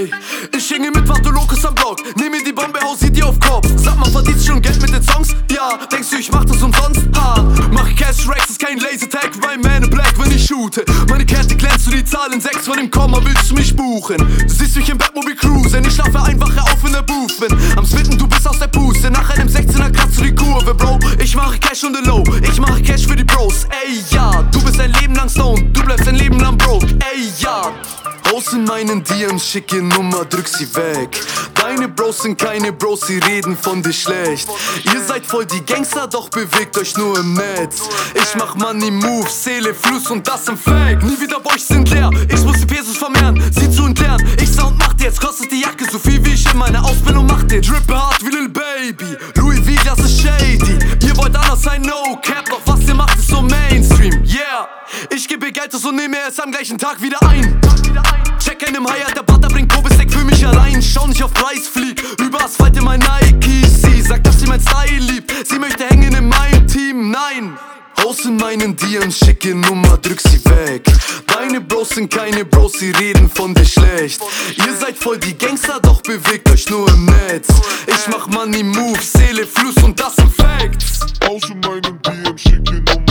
Ey, ich hänge mit Vato Locus am Block, nehme die Bombe, hau sie dir auf Kopf. Sag mal, verdienst schon Geld mit den Songs? Ja, denkst du, ich mach das umsonst? Ha, mach Cash Racks, ist kein Lasertag, Rhyme Man in Black, wenn ich shoote. Meine Kette glänzt, du die Zahlen 6 von dem Komma, willst du mich buchen? Du siehst mich im Batmobil cruisen, ich schlafe ein, wache auf in der Booth. Bin am Spitten, du bist aus der Puste, nach einem 16er kratzt du die Kurve, Bro. Ich mache Cash on the low, ich mache Cash für die Bros. Ey, ja, du bist ein Leben lang stoned, du bleibst ein Leben lang broke. Ey, ja. Raus in meinen DMs, schicke Nummer, drück sie weg. Deine Bros sind keine Bros, sie reden von dir schlecht. Ihr seid voll die Gangster, doch bewegt euch nur im Netz. Ich mach Money Moves, Seele, Fluss und das im Fake. Nie wieder Boys sind leer, ich muss die Pesos vermehren, sie zu entleeren. Ich Sound macht jetzt, kostet die Jacke so viel wie ich in meiner Ausbildung machte. Drippe hart wie Lil Baby, Louis V, das ist shady. Ihr wollt anders sein, no cap, doch was ihr macht ist so Mainstream, yeah. Ich gebe Geld aus und nehme es am gleichen Tag wieder ein. Check einem High, der Butter bringt Probesteak für mich allein. Schau nicht auf Preis, flieg über Asphalt in mein Nike. Sie sagt, dass sie mein Style liebt, sie möchte hängen in meinem Team, nein. Raus in meinen DMs, schicke Nummer, drück sie weg. Deine Bros sind keine Bros, sie reden von dir schlecht. Ihr seid voll die Gangster, doch bewegt euch nur im Netz. Ich mach Money Moves, Seele, Fluss und das sind Facts. Raus in meinen DMs, schicke Nummer.